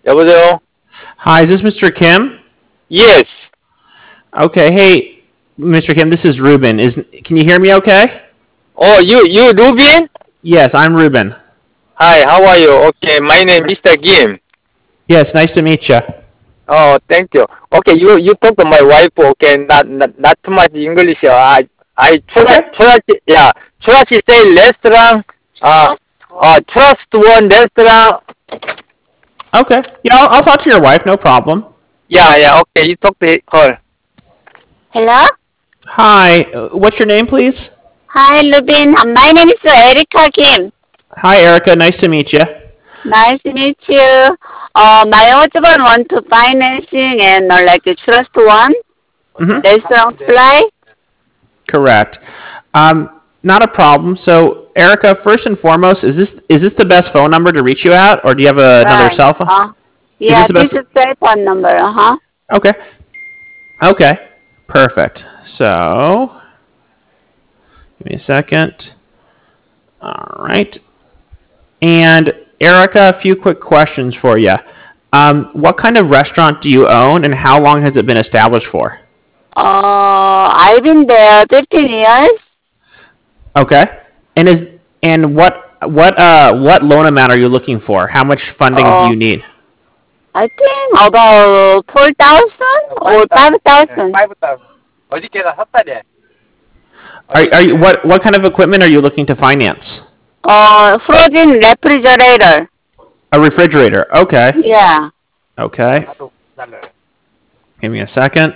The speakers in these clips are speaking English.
여보세요? Hi, is this Mr. Kim? Yes. Okay, hey, Mr. Kim, this is Ruben. Can you hear me okay? Oh, you Rubin? Yes, I'm Ruben. Hi, how are you? Okay, my name is Mr. Kim. Yes, nice to meet you. Oh, thank you. Okay, you talk to my wife. Okay, not too much English. I Okay. yeah, trust say restaurant. Trust one restaurant. Okay. Yeah, I'll talk to your wife, no problem. Yeah. Okay, you talk to her. Hello? Hi, what's your name, please? Hi, Lubin. My name is Erica Kim. Hi, Erica, nice to meet you. Nice to meet you. My husband want to financing and like a trust one Mm-hmm. restaurant supply. Correct. Not a problem. So, Erica, first and foremost, is this the best phone number to reach you at, or do you have another Right. cell phone? Is this Yeah, the this best? is cell phone number. Uh-huh. Okay. Okay. Perfect. So, give me a second. All right. And Erica, a few quick questions for you. What kind of restaurant do you own, and how long has it been established for? I've been there 15 years. Okay. And what loan amount are you looking for? How much funding do Uh, you need? I think about 4,000 or 5,000. 5,000. 어저께가 샀다네. Are you what kind of equipment are you looking to finance? Frozen refrigerator. A refrigerator. Okay. Yeah. Okay. Give me a second.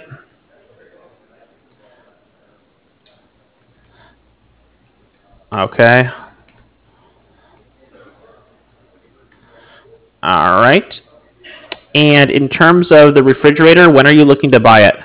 Okay. All right. And in terms of the refrigerator, when are you looking to buy it?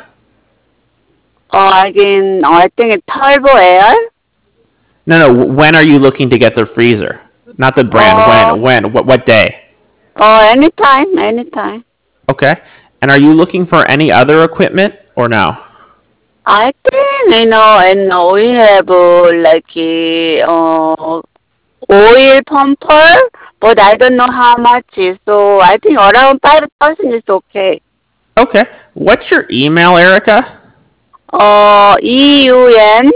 Again, I think Turbo Air. No. When are you looking to get the freezer? Not the brand. Uh, When? What day? Anytime, anytime. Okay. And are you looking for any other equipment or no? I think, and we have like a oil pumper, but I don't know how much. So I think around 5,000 is okay. Okay. What's your email, Erica? EUN,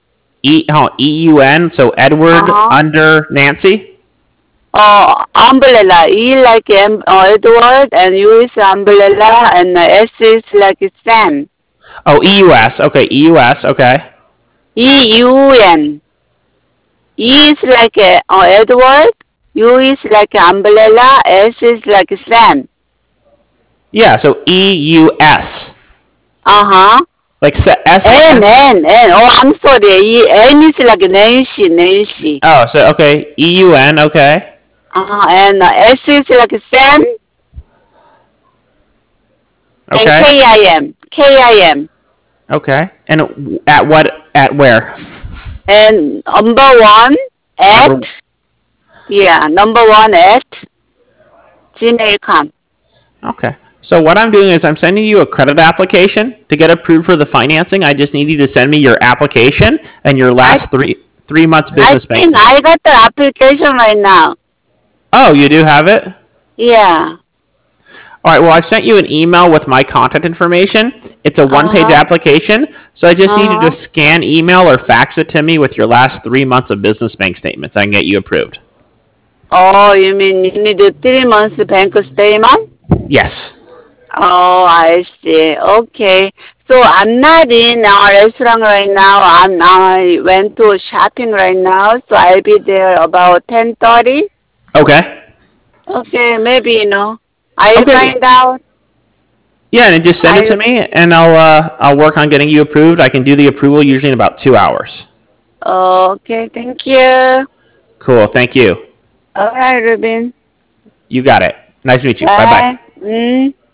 EUN. So Edward uh-huh. under Nancy. Umbrella. E like Edward, and U is umbrella, and S is like Sam. Oh, EUS. Okay, EUS. Okay. EUN. E is like Edward, U is like umbrella, S is like Sam. Yeah. So EUS. Uh-huh. Like S. N. Oh, I'm sorry. N is like Nancy, Nancy. Oh, so okay. EUN. Okay. And S is like Sam, and Okay. Kim. Okay. And at what? At where? And number one Number. at, yeah, number one at gmail.com. Okay. So what I'm doing is I'm sending you a credit application to get approved for the financing. I just need you to send me your application and your I, last three months I business bank think statement. I got the application right now. Oh, you do have it? Yeah. All right. Well, I've sent you an email with my contact information. It's a one-page Uh-huh. application, so I just need you to Uh-huh. scan, email, or fax it to me with your last 3 months of business bank statements. I can get you approved. Oh, you mean you need a 3 months bank statement? Yes. Oh, I see. Okay. So I'm not in our restaurant right now. I went to shopping right now, so I'll be there about 10:30. Okay. Okay, maybe I'll Okay. find out. Yeah, and just send it to I me, and I'll work on getting you approved. I can do the approval usually in about 2 hours. Okay, thank you. Cool. Thank you. All right, Ruben. You got it. Nice to meet you. Bye bye. Bye.